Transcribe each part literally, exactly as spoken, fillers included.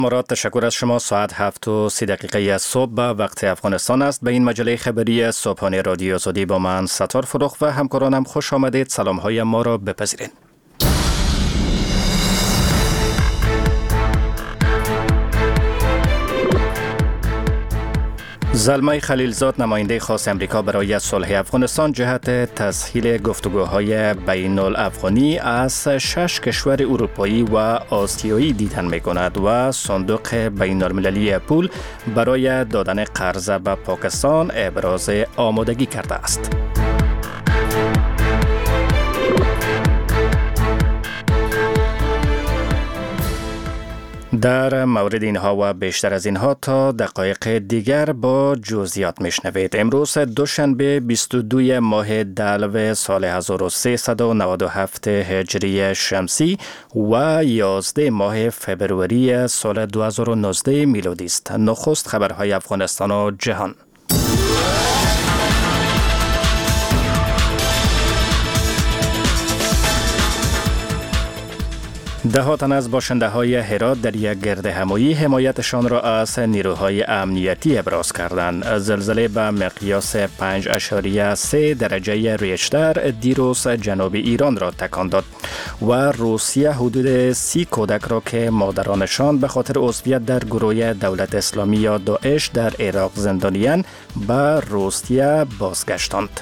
مراد، تشکر از شما. ساعت هفت و سی دقیقه از صبح به وقت افغانستان است. به این مجله خبری صبحانه رادیو آزادی با من ستار فروخ و همکارانم خوش آمدید. سلام های ما را بپذیرید. زلمه خلیلزاد، نماینده خاص امریکا برای صلح افغانستان، جهت تسهیل گفتگوهای بین الافغانی از شش کشور اروپایی و آسیایی دیدن می کند و صندوق بین المللی پول برای دادن قرض به پاکستان ابراز آمادگی کرده است. در مورد اینها و بیشتر از اینها تا دقایق دیگر با جزئیات میشنوید. امروز دوشنبه بیست و دو ماه دلو سال هزار و سیصد و نود و هفت هجری شمسی و یازده ماه فبروری سال دو هزار و نوزده میلادی است. نخست خبرهای افغانستان و جهان. ده تن از باشنده های هرات در یک گرد همایی حمایتشان را از نیروهای امنیتی ابراز کردند. زلزله به مقیاس پنج اشاریه سه درجه ریشتر دیروز جنوب ایران را تکان داد و روسیه حدود سی کودک را که مادرانشان به خاطر عضویت در گروه دولت اسلامی یا داعش در عراق زندانیان به روسیه بازگشتاند.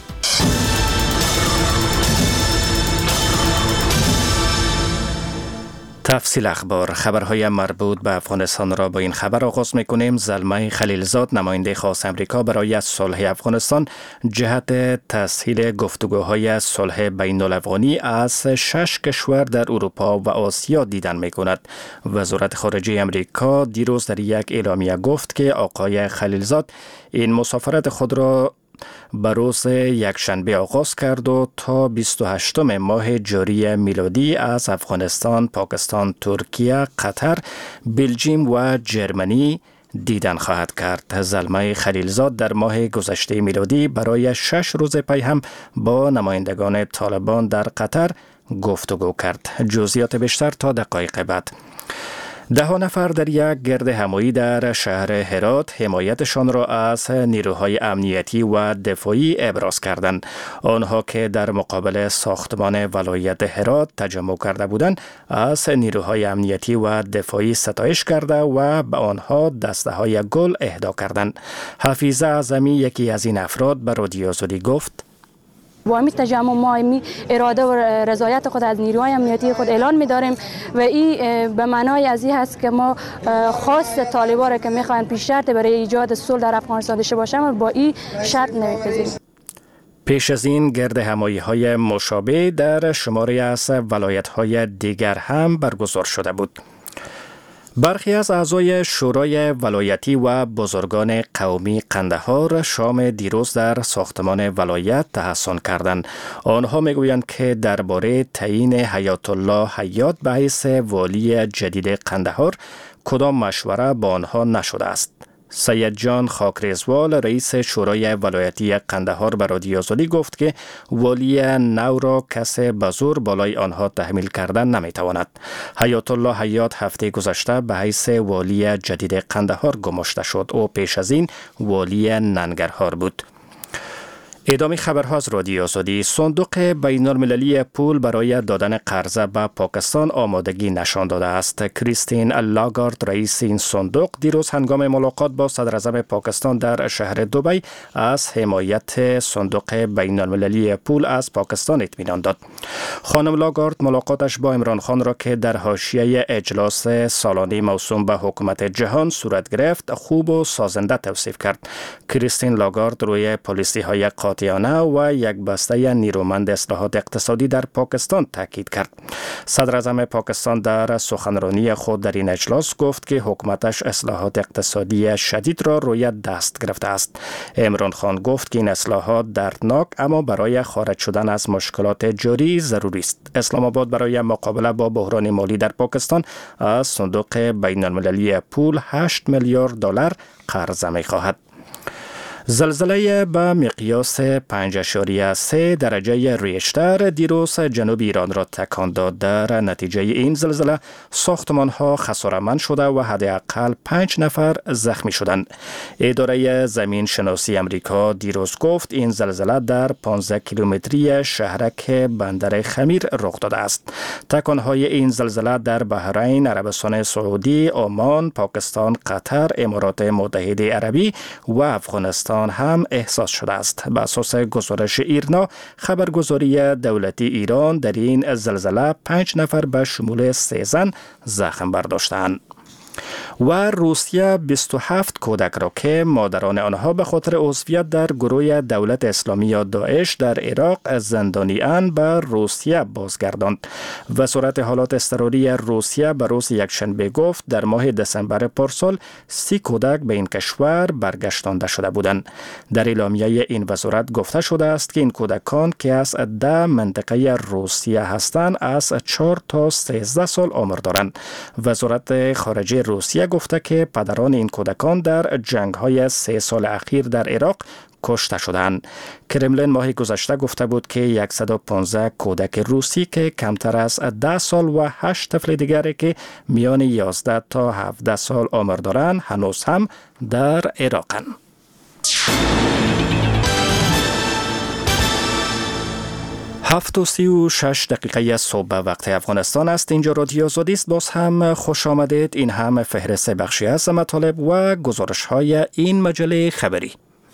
تفصیل اخبار. خبرهای مربوط به افغانستان را با این خبر آغاز می‌کنیم. زلمه خلیلزاد، نماینده خاص امریکا برای صلح افغانستان، جهت تسهیل گفتگوهای صلح بین الافغانی از شش کشور در اروپا و آسیا دیدن می‌کند. وزارت خارجه امریکا دیروز در یک اعلامیه گفت که آقای خلیلزاد این مسافرت خود را به روز یکشنبه آغاز کرد و تا بیست و هشتم ماه جاری میلادی از افغانستان، پاکستان، ترکیه، قطر، بلژیم و جرمنی دیدن خواهد کرد. زلمه خلیلزاد در ماه گذشته میلادی برای شش روز پی هم با نمایندگان طالبان در قطر گفتگو کرد. جزئیات بیشتر تا دقایق بعد. ده نفر در یک گرد همایی در شهر هرات حمایتشان را از نیروهای امنیتی و دفاعی ابراز کردند. آنها که در مقابل ساختمان ولایت هرات تجمع کرده بودند، از نیروهای امنیتی و دفاعی ستایش کرده و به آنها دسته های گل اهدا کردند. حفیظه اعظمی، یکی از این افراد، به رادیو آزادی گفت: با این تجمع ما این اراده و رضایت خود از نیروهای امنیتی خود اعلان می‌داریم و این به معنای از این هست که ما خاص طالبان را که می‌خواهند پیش شرط برای ایجاد صلح در افغانستان داشته باشند با این شرط نمی‌پذیریم. پیش از این گرد همایی‌های مشابه در شماری از ولایت‌های دیگر هم برگزار شده بود. برخی از اعضای شورای ولایتی و بزرگان قومی قندهار شام دیروز در ساختمان ولایت تحسن کردند. آنها میگویند که درباره تعیین حیات الله حیات به حیث والی جدید قندهار کدام مشوره با آنها نشده است. سید جان خاکریزوال، رئیس شورای ولایتی قندهار، به رادیو آزادی گفت که والی نو را کس به زور بالای آنها تحمیل کردن نمیتواند. حیات الله حیات هفته گذشته به حیث والی جدید قندهار گماشته شد. او پیش از این والی ننگرهار بود. ادامه خبرها از رادیو آزادی. صندوق بین المللی پول برای دادن قرض به پاکستان آمادگی نشان داده است. کریستین لاگارد، رئیس این صندوق، دیروز هنگام ملاقات با صدر اعظم پاکستان در شهر دبی از حمایت صندوق بین المللی پول از پاکستان اطمینان داد. خانم لاگارد ملاقاتش با عمران خان را که در حاشیه اجلاس سالانه موسوم به حکومت جهان صورت گرفت خوب و سازنده توصیف کرد. کریستین لاگارد روی پالیسی های و یک بسته نیرومند اصلاحات اقتصادی در پاکستان تاکید کرد. صدر اعظم پاکستان در سخنرانی خود در این اجلاس گفت که حکومتش اصلاحات اقتصادی شدید را روی دست گرفته است. عمران خان گفت که این اصلاحات دردناک اما برای خارج شدن از مشکلات جاری ضروری است. اسلام آباد برای مقابله با بحران مالی در پاکستان از صندوق بین المللی پول هشت میلیارد دلار قرضه می خواهد. زلزله به مقیاس پنج اشاریه سه درجه ریشتر دیروز جنوب ایران را تکان داد. در نتیجه این زلزله ساختمان ها خساره‌مند شده و حداقل پنج نفر زخمی شدند. اداره زمین شناسی امریکا دیروز گفت این زلزله در پانزده کیلومتری شهرک بندر خمیر رخ داده است. تکانهای این زلزله در بحرین، عربستان سعودی، عمان، پاکستان، قطر، امارات متحده عربی و افغانستان هم احساس شده است. به اساس گزارش ایرنا، خبرگزاری دولتی ایران در این زلزله پنج نفر به شمول سه زن زخم برداشتند. و روسیه بیست و هفت کودک را که مادران آنها به خاطر عضویت در گروه دولت اسلامی یا داعش در عراق زندانی‌اند به روسیه بازگرداند. وزارت حالات اضطراری روسیه به روز یکشنبه گفت در ماه دسامبر پارسال سی کودک به این کشور برگشتانده شده بودند. در اعلامیه این وزارت گفته شده است که این کودکان که از ده منطقه روسیه هستند از چهار تا سیزده سال عمر دارند. وزارت خارجه روسیه گفته که پدران این کودکان در جنگ‌های سه سال اخیر در عراق کشته شدند. کرملین ماه گذشته گفته بود که صد و پانزده کودک روسی که کمتر از ده سال و هشت طفل دیگری که میان یازده تا هفده سال عمر دارند هنوز هم در عراقند. هفت و سی و شش دقیقه صبح به وقت افغانستان است. اینجا رادیو آزادی است. باز هم خوش آمدید. این هم فهرست بخشی از مطالب و گزارش های این مجله خبری.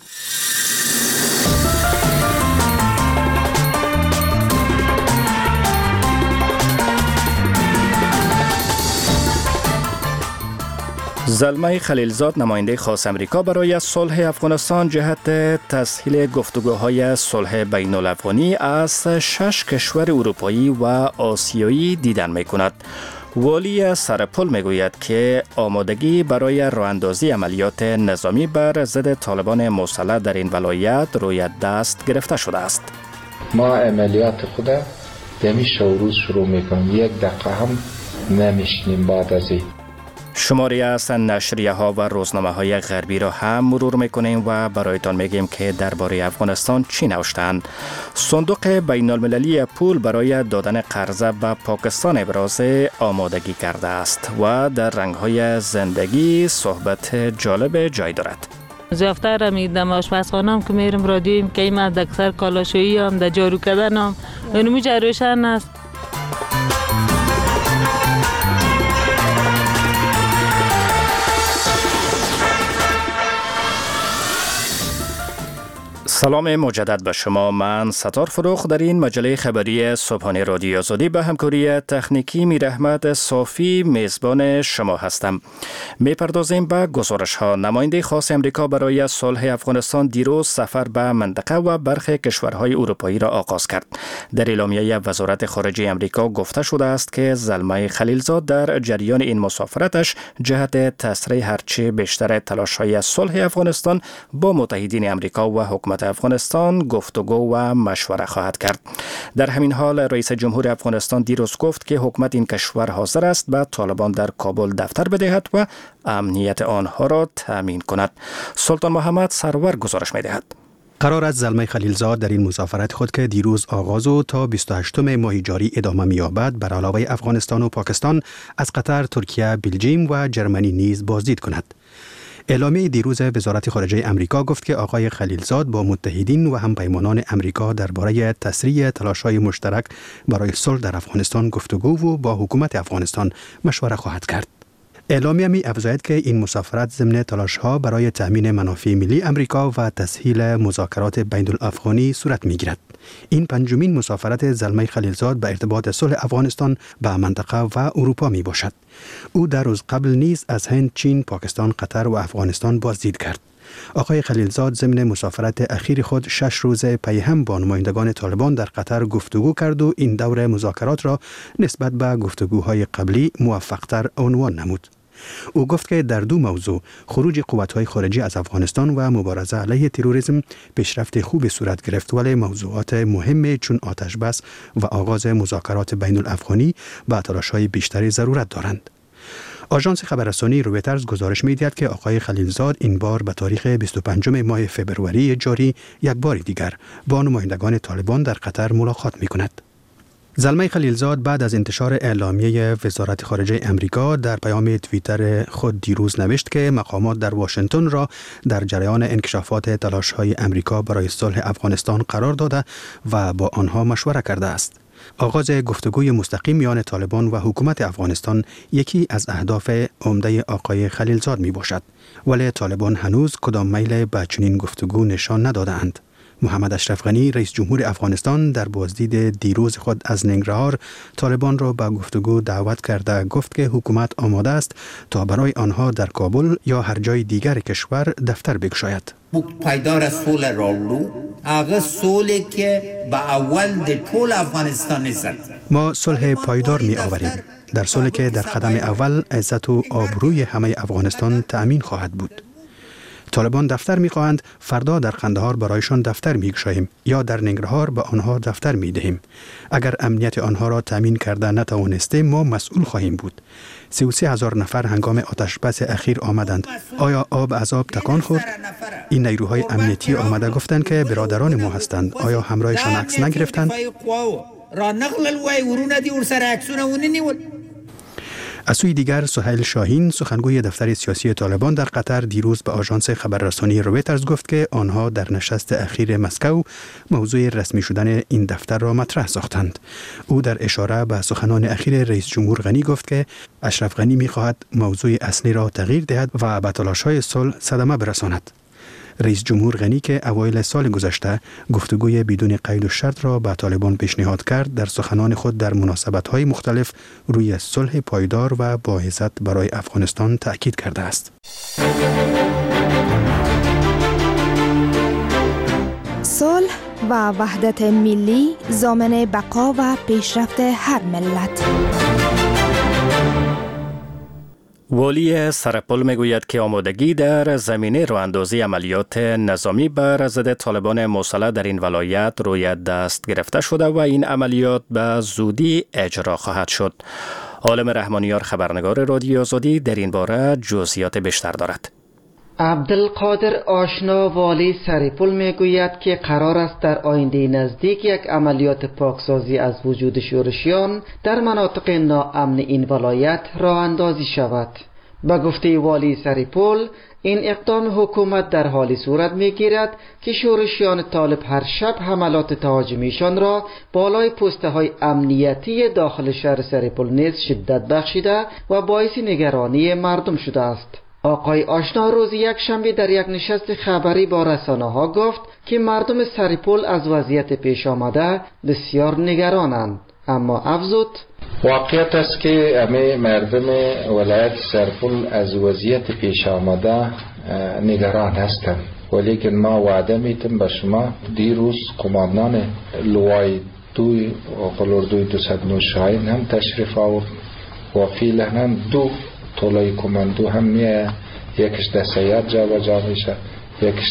زلمه خلیلزاد نماینده خاص امریکا برای صلح افغانستان جهت تسهیل گفتگوهای صلح بین الافغانی از شش کشور اروپایی و آسیایی دیدن می کند. والی سرپل می گوید که آمادگی برای راه‌اندازی عملیات نظامی بر ضد طالبان مسلح در این ولایت روی دست گرفته شده است. ما عملیات خود دمی روز شروع می کنیم، یک دقیقه هم نمیشنیم بعد از این. شماری از نشریه ها و روزنامه های غربی را هم مرور میکنیم و برایتان میگیم که درباره افغانستان چی نوشتند. صندوق بین المللی پول برای دادن قرضه به پاکستان ابراز آمادگی کرده است و در رنگ های زندگی صحبت جالب جای دارد. زیافته را میدم آشپزخانه هم که میرم رادیویم که این از اکثر کالاشویی هم در جارو کردن هم اینو روشن است. سلام مجدد به شما. من ستار فروخ در این مجله خبری صبحانه رادیو آزادی به همکاری تکنیکی میر احمد صافی میزبان شما هستم. میپردازیم به گزارش ها. نماینده خاص امریکا برای صلح افغانستان دیروز سفر به منطقه و برخی کشورهای اروپایی را آغاز کرد. در اعلامیه وزارت خارجه امریکا گفته شده است که زلمه خلیلزاد در جریان این مسافرتش جهت تسریع هرچه بیشتر تلاش‌های صلح افغانستان با متحدین امریکا و حکومت افغانستان گفتگو و مشوره خواهد کرد. در همین حال رئیس جمهور افغانستان دیروز گفت که حکومت این کشور حاضر است به طالبان در کابل دفتر بدهد و امنیت آنها را تامین کند. سلطان محمد سرور گزارش می‌دهد. قرار است زلمه خلیلزاد در این مسافرت خود که دیروز آغاز و تا بیست و هشتم ماه جاری ادامه می‌یابد بر علاوه افغانستان و پاکستان از قطر، ترکیه، بلژیم و جرمنی نیز بازدید کند. اعلامیه دیروز وزارت خارجه امریکا گفت که آقای خلیلزاد با متحدین و همپیمانان امریکا درباره تسریع تلاش‌های مشترک برای صلح در افغانستان گفتگو و با حکومت افغانستان مشوره خواهد کرد. اعلامیه می افزاید که این مسافرت ضمن تلاش‌ها برای تأمین منافع ملی امریکا و تسهیل مذاکرات بین الافغانی صورت می‌گیرد. این پنجمین مسافرت زلمه خلیلزاد به ارتباط صلح افغانستان به منطقه و اروپا می باشد. او در روز قبل نیز از هند، چین، پاکستان، قطر و افغانستان بازدید کرد. آقای خلیلزاد ضمن مسافرت اخیر خود شش روز پی هم با نمایندگان طالبان در قطر گفتگو کرد و این دور مذاکرات را نسبت به گفتگوهای قبلی موفق‌تر عنوان نمود. او گفت که در دو موضوع خروج قوت‌های خارجی از افغانستان و مبارزه علیه تروریسم پیشرفت خوبی صورت گرفت، ولی موضوعات مهم چون آتش بس و آغاز مذاکرات بین الافغانی به تلاش‌های بیشتری ضرورت دارند. آژانس خبررسانی رویترز گزارش می‌دهد که آقای خلیلزاد این بار به تاریخ بیست و پنجم ماه فوریه جاری یک بار دیگر با نمایندگان طالبان در قطر ملاقات می‌کند. زلمه خلیلزاد بعد از انتشار اعلامیه وزارت خارجه امریکا در پیام توییتر خود دیروز نوشت که مقامات در واشنگتن را در جریان انکشافات تلاش‌های امریکا برای صلح افغانستان قرار داده و با آنها مشوره کرده است. آغاز گفتگوی مستقیم میان طالبان و حکومت افغانستان یکی از اهداف عمده آقای خلیلزاد می باشد، ولی طالبان هنوز کدام میل به چنین گفتگو نشان ندادند. محمد اشرف غنی رئیس جمهور افغانستان در بازدید دیروز خود از ننگرهار طالبان را به گفتگو دعوت کرده گفت که حکومت آماده است تا برای آنها در کابل یا هر جای دیگر کشور دفتر بگشاید. پایدار صلح راولو هغه صلح که با اول د ټول افغانستان عزت ما صلح پایدار می آوریم، در صلحی که در قدم اول عزت و آبروی همه افغانستان تأمین خواهد بود. طالبان دفتر می‌خواهند، فردا در قندهار برایشان دفتر می‌گشاییم یا در ننگرهار به آنها دفتر می‌دهیم. اگر امنیت آنها را تامین کرده نتوانستیم ما مسئول خواهیم بود. سی و سه هزار نفر هنگام آتش بس اخیر آمدند. آیا آب از آب تکان خورد؟ این نیروهای امنیتی آمده گفتند که برادران ما هستند. آیا همراهشان عکس نگرفتند؟ از سوی دیگر سهیل شاهین سخنگوی دفتر سیاسی طالبان در قطر دیروز به آژانس خبررسانی رویترز گفت که آنها در نشست اخیر مسکو موضوع رسمی شدن این دفتر را مطرح ساختند. او در اشاره به سخنان اخیر رئیس جمهور غنی گفت که اشرف غنی می‌خواهد موضوع اصلی را تغییر دهد و به تلاش‌های صلح صدمه برساند. رئیس جمهور غنی که اوایل سال گذشته گفتگوی بدون قید و شرط را به طالبان پیشنهاد کرد در سخنان خود در مناسبت‌های مختلف روی صلح پایدار و باعثت برای افغانستان تأکید کرده است. صلح و وحدت ملی ضامن بقا و پیشرفت هر ملت. والی سرپل میگوید که آمادگی در زمینه راهاندازی عملیات نظامی بر ضد طالبان مسلح در این ولایت روی دست گرفته شده و این عملیات به زودی اجرا خواهد شد. عالم رحمانیار خبرنگار رادیو آزادی در این باره جزئیات بیشتر دارد. عبدالقادر آشنا والی سرپل میگوید که قرار است در آینده نزدیک یک عملیات پاکسازی از وجود شورشیان در مناطق ناامن این ولایت راه اندازی شود. به گفته والی سرپل این اقدام حکومت در حالی صورت میگیرد که شورشیان طالب هر شب حملات تهاجمیشان را بالای پسته های امنیتی داخل شهر سرپل نیز شدت بخشیده و باعث نگرانی مردم شده است. آقای آشنا روز یک شنبه در یک نشست خبری با رسانه ها گفت که مردم سرپل از وضعیت پیش آمده بسیار نگرانند، اما افزود واقعیت است که همه مردم ولایت سرپل از وضعیت پیش آمده نگران هستند، ولیکن ما وعده میتیم به شما دیروز قماندان لوای دوی قلوردوی دویست و نه شاهین هم تشریف آورد و فعلا هم دو طولای کماندو هم میه، یکیش در سیاد جا و جا میشه، یکیش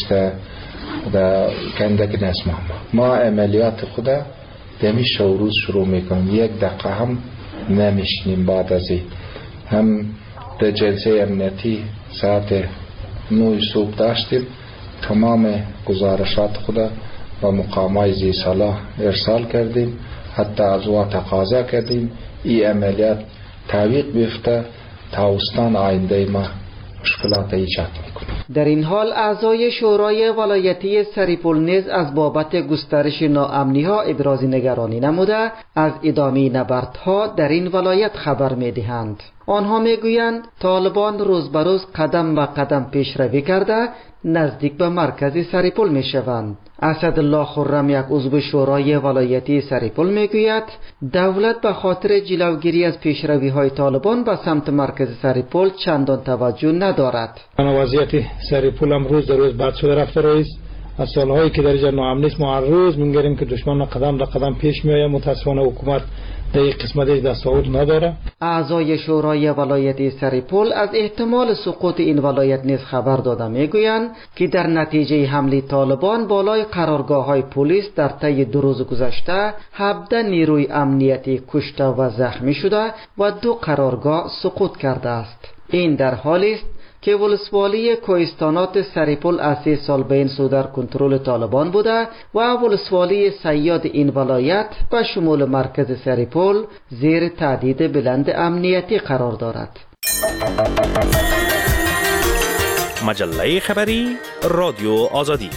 در کندک نسمه. ما عملیات خود دمی شوروز شروع میکنیم، یک دقیقه هم نمیشنیم. بعد از این هم در جلسه امنیتی ساعت نوی صبح داشتیم، تمام گزارشات خود با مقامای زی صلاح ارسال کردیم، حتی از وا تقاضا کردیم این عملیات تعویق بیفته تاوستان آینده ما مشکلات ایجاد میکنه. در این حال اعضای شورای ولایتی سرپل نیز از بابت گسترش ناامنی ها ابراز نگرانی نموده از ادامه نبردها در این ولایت خبر میدهند. آنها میگویند طالبان روز به روز قدم به قدم پیشروی کرده نزدیک به مرکز سرپل میشوند. اسدالله خرم یک عضو شورای ولایتی سرپل میگوید دولت به خاطر جلوگیری از پیشروی های طالبان به سمت مرکز سرپل چندان توجه ندارد. وضعیت سرپل هم روز در روز بد شده رفته رئیس. از سالهایی که در جا ناامنی است ما هر روز میگریم که دشمن قدم به قدم پیش میآید. متاسفانه حکومت در قسمت دستاورد نداره. اعضای شورای ولایت سرپل از احتمال سقوط این ولایت نیز خبر داده میگویند که در نتیجه حمله طالبان بالای قرارگاه‌های پلیس در طی دو روز گذشته هفده نیروی امنیتی کشته و زخمی شده و دو قرارگاه سقوط کرده است. این در حالی است که ولسوالی کوهستانات سرپل از سه سال بین سو در کنترل طالبان بوده و ولسوالی سیاد این ولایت به شمول مرکز سرپل زیر تهدید بلند امنیتی قرار دارد. مجله خبری رادیو آزادی.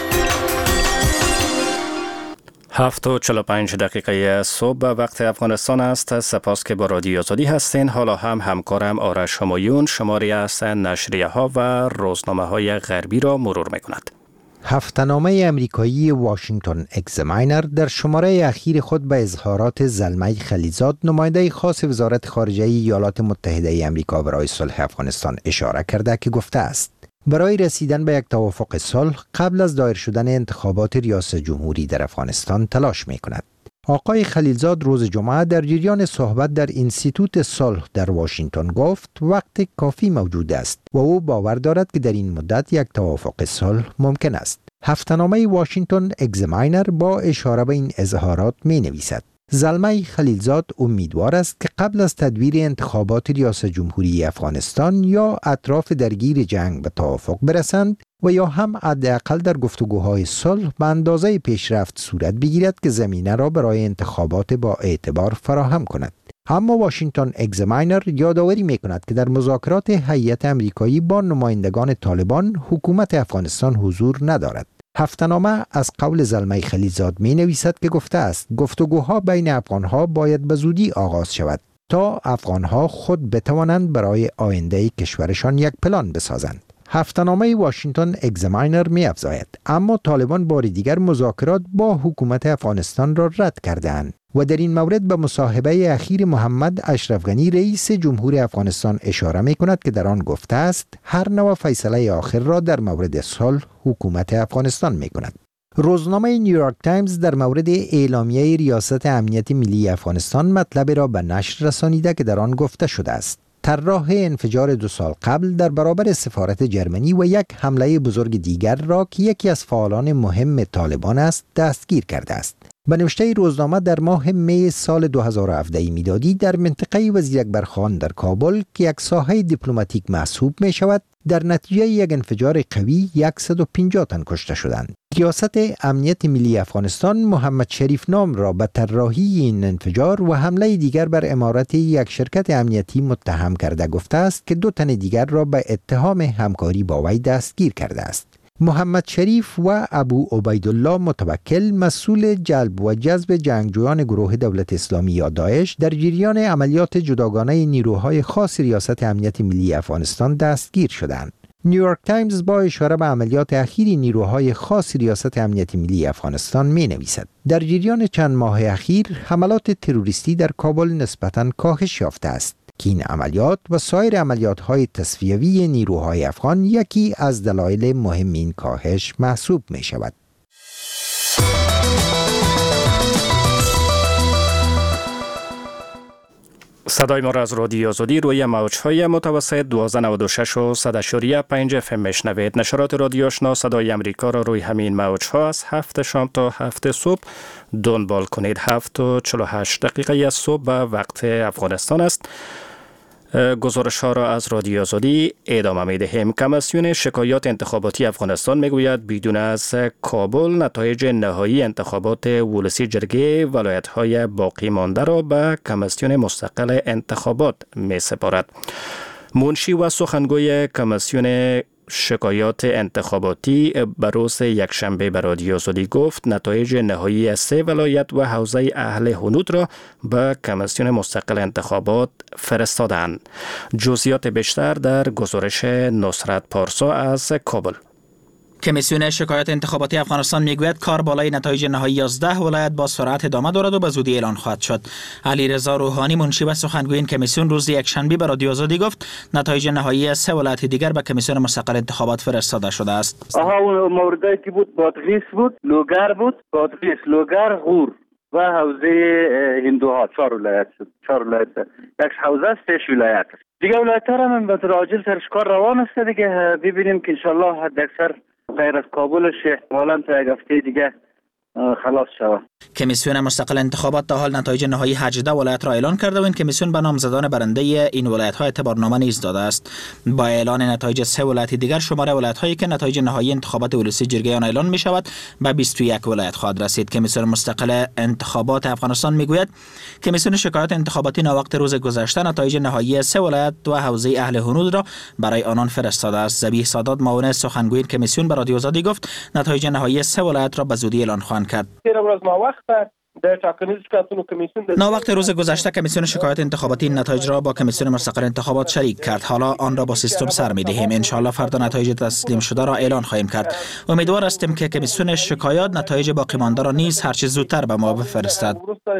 هفت و چهل و پنج دقیقه صبح وقت افغانستان است. سپاس که با رادیو آزادی هستین. حالا هم همکارم آرش همایون شماری از نشریه ها و روزنامه های غربی را مرور می کند. هفته‌نامه امریکایی واشنگتن اگزامینر در شماره اخیر خود به اظهارات زلمه خلیلزاد نماینده خاص وزارت خارجه ایالات متحده امریکا برای صلح افغانستان اشاره کرده که گفته است برای رسیدن به یک توافق صلح قبل از دایر شدن انتخابات ریاست جمهوری در افغانستان تلاش می کند. آقای خلیلزاد روز جمعه در جریان صحبت در اینستیتوت صلح در واشنگتن گفت وقت کافی موجود است و او باور دارد که در این مدت یک توافق صلح ممکن است. هفته‌نامه واشنگتن اگزامینر با اشاره به این اظهارات می نویسد زلمه خلیلزاد امیدوار است که قبل از تدبیر انتخابات ریاست جمهوری افغانستان یا اطراف درگیر جنگ به توافق برسند و یا هم حداقل در گفتگوهای صلح به اندازه پیشرفت صورت بگیرد که زمینه را برای انتخابات با اعتبار فراهم کند. اما واشنگتن اگزامینر یادآوری می‌کند که در مذاکرات هیئت امریکایی با نمایندگان طالبان حکومت افغانستان حضور ندارد. هفته‌نامه از قول زلمه خلیلزاد می نویسد که گفته است گفتگوها بین افغانها باید به زودی آغاز شود تا افغانها خود بتوانند برای آینده کشورشان یک پلان بسازند. هفته‌نامه واشنگتن اگزامینر می افزاید اما طالبان بار دیگر مذاکرات با حکومت افغانستان را رد کردند و در این مورد به مصاحبه اخیر محمد اشرف غنی رئیس جمهور افغانستان اشاره می کند که در آن گفته است هر نوع فیصله آخر را در مورد صلح حکومت افغانستان می کند. روزنامه نیویورک تایمز در مورد اعلامیه ریاست امنیت ملی افغانستان مطلب را به نشر رسانیده که در آن گفته شده است طراح انفجار دو سال قبل در برابر سفارت جرمنی و یک حمله بزرگ دیگر را که یکی از فعالان مهم طالبان است دستگیر کرده است. به نوشته روزنامه در ماه می سال دو هزار و هفده میلادی در منطقه وزیر اکبر خان در کابل که یک ساحه دیپلماتیک محسوب می شود در نتیجه یک انفجار قوی صد و پنجاه تن کشته شدند. ریاست امنیت ملی افغانستان محمد شریف نام را به طراحی این انفجار و حمله دیگر بر عمارت یک شرکت امنیتی متهم کرده گفته است که دو تن دیگر را به اتهام همکاری با وی دستگیر کرده است. محمد شریف و ابو عبیدالله متوکل مسئول جلب و جذب جنگجویان گروه دولت اسلامی یا داعش در جریان عملیات جداگانه نیروهای خاص ریاست امنیت ملی افغانستان دستگیر شدند. نیویورک تایمز با اشاره به عملیات اخیر نیروهای خاص ریاست امنیت ملی افغانستان می نویسد در جریان چند ماه اخیر حملات تروریستی در کابل نسبتاً کاهش یافته است که این عملیات و سایر عملیات‌های تصفیوی نیروهای افغان یکی از دلایل مهم این کاهش محسوب می شود. صدای ما را از رادیو آزادی روی موج‌های متوسط دویست و نود و شش و صد و پنج اف ام میشنوید. نشرات رادیو آشنا صدای امریکا را روی همین موج‌ها از هفت شام تا هفت صبح دنبال کنید. هفت و چهل و هشت دقیقه صبح و وقت افغانستان است. گزارش ها را از رادیو آزادی ادامه می دهیم. کمیسیون شکایات انتخاباتی افغانستان می گوید بدون از کابل نتایج نهایی انتخابات ولسی جرگه ولایت های باقی مانده را به کمیسیون مستقل انتخابات می سپارد. منشی و سخنگوی کمیسیون شکایات انتخاباتی بروز یک شنبه به رادیو آزادی گفت نتایج نهایی سه ولایت و حوزه اهل هنود را به کمیسیون مستقل انتخابات فرستادند. جزئیات بیشتر در گزارش نصرت پارسا از کابل. کمیسیون شکایات انتخاباتی افغانستان میگوید کار بالای نتایج نهایی یازده ولایت با سرعت ادامه دارد و به زودی اعلان خواهد شد. علیرضا روحانی منشی و سخنگوی این کمیسیون روز یکشنبه به رادیو آزادی گفت نتایج نهایی سه ولایت دیگر به کمیسیون مستقل انتخابات فرستاده شده است. آها اون موردی که بود بادغیس بود، لوگر بود، بادغیس، لوگر، غور. و حوزه هندوها چهار ولایت شد. چهار ولایت یک حوزه است، شش ولایت. دیگه ولایت ها هم به طور عاجل سرش کار روان است دیگه. ببینیم که انشالله حد اکثر غیر از کابلش احتمالاً تا یک هفته دیگه خلاص شود. کمیسیون مستقل انتخابات تا حال نتایج نهایی هجده ولایت را اعلان کرده و این کمیسیون به نامزدان برنده این ولایت ها اعتبارنامه نیز داده است. با اعلان نتایج سه ولایت دیگر شماره ولایت هایی که نتایج نهایی انتخابات ولسی جرگه آن اعلان می شود به بیست و یک ولایت خواهد رسید. کمیسیون مستقل انتخابات افغانستان می گوید کمیسیون شکایات انتخاباتی ناوقت روز گذشته نتایج نهایی سه ولایت و حوزه اهل هنود را برای آنان فرستاده است. ذبیح سادات معاون سخنگوی کمیسیون به رادیو آزادی گفت نتایج نهایی سه ولایت را به زودی اعلان خواهند کرد. نا وقت روز گذشته کمیسیون شکایات انتخاباتی نتایج را با کمیسیون مستقل انتخابات شریک کرد. حالا آن را با سیستم سر می دهیم. ان شاء الله فردا نتایج تسلیم شده را اعلان خواهیم کرد. امیدوار هستیم که کمیسیون شکایات نتایج باقی مانده را نیز هر چه زودتر به ما بفرستد.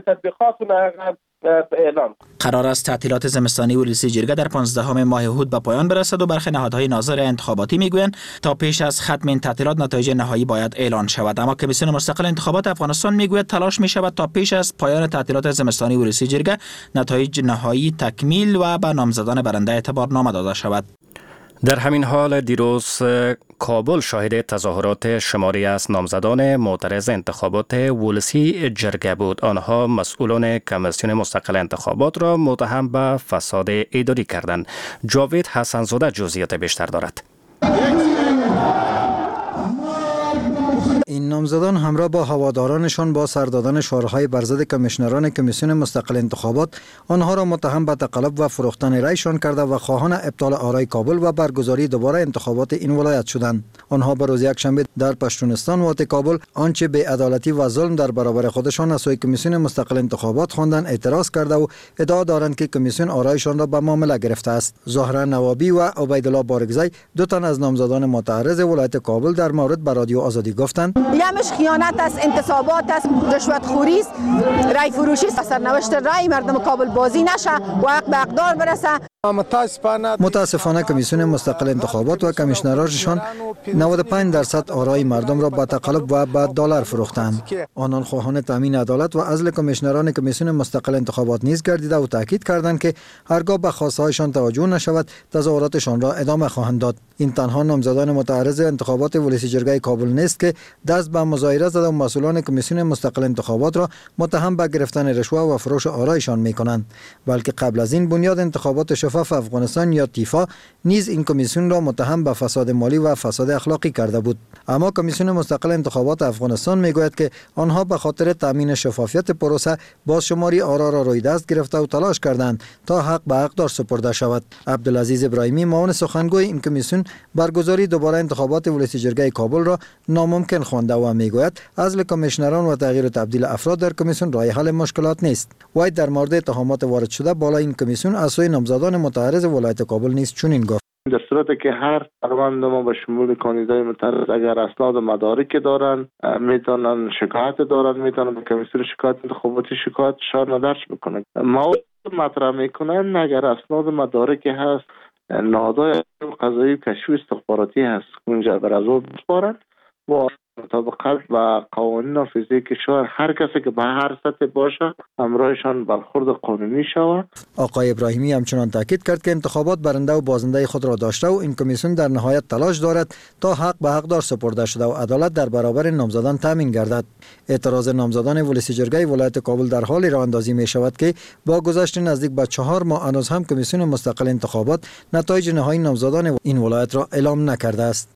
قرار است تعطیلات زمستانی ولسی جرگه در پانزدهم ماه هود به پایان برسد و برخی نهادهای ناظر انتخاباتی میگویند تا پیش از ختم این تعطیلات نتایج نهایی باید اعلان شود. اما کمیسیون مستقل انتخابات افغانستان میگوید تلاش می شود تا پیش از پایان تعطیلات زمستانی ولسی جرگه نتایج نهایی تکمیل و به نامزدان برنده اعتبارنامه داده شود. در همین حال دیروز کابل شاهد تظاهرات شماری از نامزدان معترض انتخابات ولسی جرگه بود. آنها مسئولان کمیسیون مستقل انتخابات را متهم به فساد اداری کردند. جاوید حسن‌زاده جزئیات بیشتر دارد. این نامزدان همراه با هوادارانشان با سر دادن شعارهای بر ضد کمیشنران کمیسیون مستقل انتخابات آنها را متهم به تقلب و فروختن رایشان کرده و خواهان ابطال آرای کابل و برگزاری دوباره انتخابات این ولایت شدند. آنها به روز یکشنبه در پشتونستان و کابل آنچه بی‌عدالتی و ظلم در برابر خودشان از سوی کمیسیون مستقل انتخابات خواندند اعتراض کرده و ادعا دارند که کمیسیون آرایشان را به معامله گرفته است. زهره نوابی و عبیدالله بارگزی دو تن از نامزدان معترض ولایت کابل در مورد به رادیو آزادی گفتند یمش خیانت است، انتصابات است، رشوت خوری است، رای فروشی است. سرنوشت رای مردم کابل بازی نشه و حق به حقدار برسه. متاسفانه کمیسیون مستقل انتخابات و کمیشنرانشان نود و پنج درصد آرای مردم را به تقلب و به دلار فروختند. آنان خواهان تامین عدالت و عزل کمیشنران کمیسیون مستقل انتخابات نیز گردیده و تاکید کردند که هرگاه به خواستهایشان توجه نشود تظاهراتشان را ادامه خواهند داد. این تنها نامزدان معترض انتخابات ولسی جرگه کابل نیست که دست به مظاهره زده و مسئولان کمیسیون مستقل انتخابات را متهم به گرفتن رشوه و فروش آرایشان می‌کنند، بلکه قبل از این بنیاد انتخابات شفاف افغانستان یا تیفا نیز این کمیسیون را متهم به فساد مالی و فساد اخلاقی کرده بود. اما کمیسیون مستقل انتخابات افغانستان میگوید که آنها به خاطر تامین شفافیت پروسه بازشماری آرا را روی دست گرفته و تلاش کردند تا حق به حقدار سپرده شود. عبدالعزیز ابراهیمی معاون سخنگوی این کمیسیون برگزاری دوباره انتخابات ولسی جرگه کابل را ناممکن خوانده و میگوید عزل کمیشنران و تغییر و تبدیل افراد در کمیسیون راه حل مشکلات نیست. وی در مورد اتهامات وارد شده بالای این کمیسیون از سوی نامزدان معترض ولایت کابل نیست چنین گفت. در صورتی که هر پرونده ما به شمول کاندیدای معترض اگر اسناد و مدارک دارن میتونن شکایت دارن میتونن به کمیسیون شکایت انتخاباتی شکایتشان درج بکنن. مواد مطرح میکنن اگر اسناد و مدارک هست نهادهای قضایی کشف استخباراتی هست اونجا بر از او بسپارن و مطابقت و قوانین و فیزیک کشور هر کسی که به هر سطح باشه همراهشان برخورد قانونی شود. آقای ابراهیمی همچنان تاکید کرد که انتخابات برنده و بازنده خود را داشته و این کمیسیون در نهایت تلاش دارد تا حق به حقدار سپرده شده و عدالت در برابر نامزدان تامین گردد. اعتراض نامزدان ولسی جرگه ولایت کابل در حالی راه اندازی می شود که با گذشت نزدیک به چهار ماه هنوز هم کمیسیون مستقل انتخابات نتایج نهایی نامزدان این ولایت را اعلام نکرده است.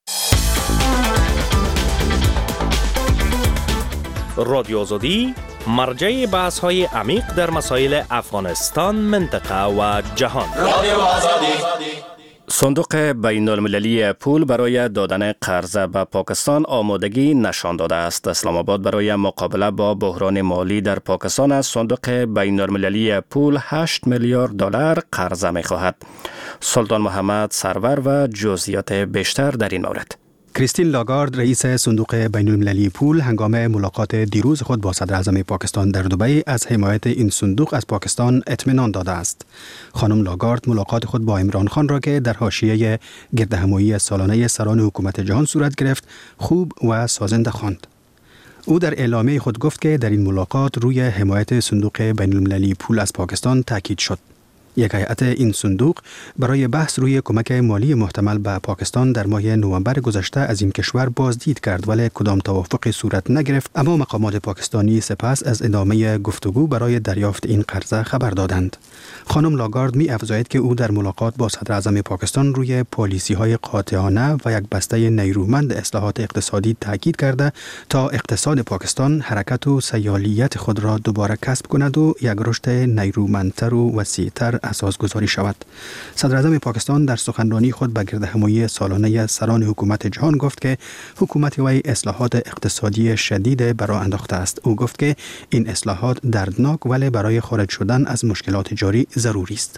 رادیو آزادی مرجع بحث های عمیق در مسائل افغانستان، منطقه و جهان. رادیو آزادی. صندوق بین المللی پول برای دادن قرضه به پاکستان آمادگی نشان داده است. اسلام آباد برای مقابله با بحران مالی در پاکستان از صندوق بین المللی پول هشت میلیارد دلار قرضه می خواهد. سلطان محمد سرور و جزئیات بیشتر در این مورد. کریستین لاگارد رئیس صندوق بین المللی پول هنگام ملاقات دیروز خود با صدر اعظم پاکستان در دبی از حمایت این صندوق از پاکستان اطمینان داده است. خانم لاگارد ملاقات خود با عمران خان را که در حاشیه گردهمایی سالانه سران حکومت جهان صورت گرفت خوب و سازنده خواند. او در اعلامیه خود گفت که در این ملاقات روی حمایت صندوق بین‌المللی پول از پاکستان تاکید شد. یک هیئت این صندوق برای بحث روی کمک مالی محتمل به پاکستان در ماه نوامبر گذشته از این کشور بازدید کرد، ولی کدام توافقی صورت نگرفت، اما مقامات پاکستانی سپس از ادامه گفتگو برای دریافت این قرضه خبر دادند. خانم لاگارد می افزاید که او در ملاقات با صدر اعظم پاکستان روی پالیسی های قاطعانه و یک بسته نیرومند اصلاحات اقتصادی تاکید کرده تا اقتصاد پاکستان حرکت و سیالیت خود را دوباره کسب کند و یک رشد نیرومندتر و وسیع‌تر اساس گذاری شود. صدر اعظم پاکستان در سخنرانی خود به گردهمایی سالانه سران حکومت جهان گفت که حکومت وی اصلاحات اقتصادی شدید برای انداخته است. او گفت که این اصلاحات دردناک ولی برای خارج شدن از مشکلات جاری ضروری است.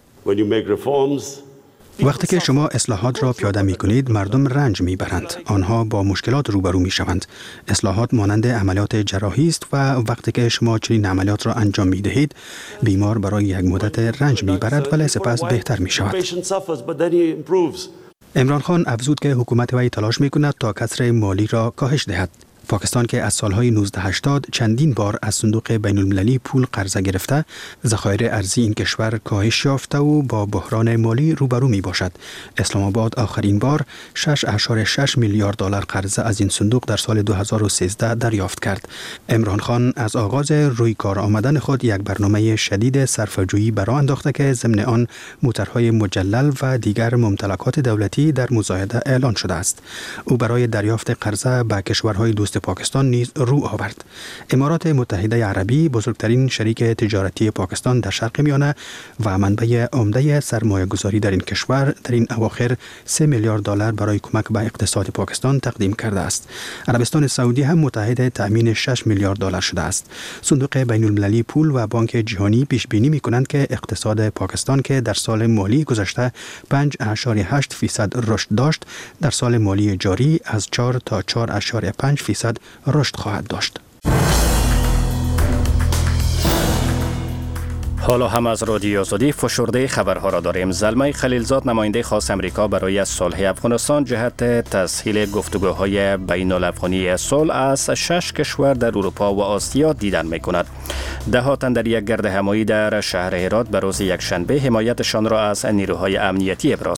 وقتی که شما اصلاحات را پیاده می کنید، مردم رنج می برند. آنها با مشکلات روبرو می شوند. اصلاحات مانند عملیات جراحی است و وقتی که شما چنین عملیات را انجام می دهید، بیمار برای یک مدت رنج می برد ولی سپس بهتر می شود. عمران خان افزود که حکومت وی تلاش می کند تا کسر مالی را کاهش دهد. پاکستان که از سالهای نوزده هشتاد چندین بار از صندوق بین‌المللی پول قرضه گرفته، ذخایر ارزی این کشور کاهش یافته و با بحران مالی روبرو می باشد. اسلام آباد آخرین بار شش اشاره شش میلیارد دلار قرضه از این صندوق در سال دو هزار و سیزده دریافت کرد. عمران خان از آغاز روی کار آمدن خود یک برنامه شدید صرفه‌جویی برآ انداخته که ضمن آن موترهای مجلل و دیگر ممتلکات دولتی در مزایده اعلان شده است. او برای دریافت قرضه به کشورهای دوست پاکستان نیز رو آورد. امارات متحده عربی بزرگترین شریک تجارتی پاکستان در شرق میانه و منبع عمده سرمایه گذاری در این کشور در این اواخر سه میلیارد دلار برای کمک به اقتصاد پاکستان تقدیم کرده است. عربستان سعودی هم متحد تأمین شش میلیارد دلار شده است. صندوق بین‌المللی پول و بانک جهانی پیش بینی می‌کنند که اقتصاد پاکستان که در سال مالی گذشته پنج اشاره هشت فیصد رشد داشت، در سال مالی جاری از چهار تا چهار اشاره پنج فیصد رشد خواهد داشت. حالا هم از رادیو آزادی فشرده خبرها را داریم. زلمه خلیلزاد نماینده خاص امریکا برای صلح افغانستان جهت تسهیل گفتگوهای بین الافغانی صلح از شش کشور در اروپا و آسیا دیدن می کند. ده تن در یک گردهمایی در شهر هرات به روز یکشنبه حمایتشان را از نیروهای امنیتی ابراز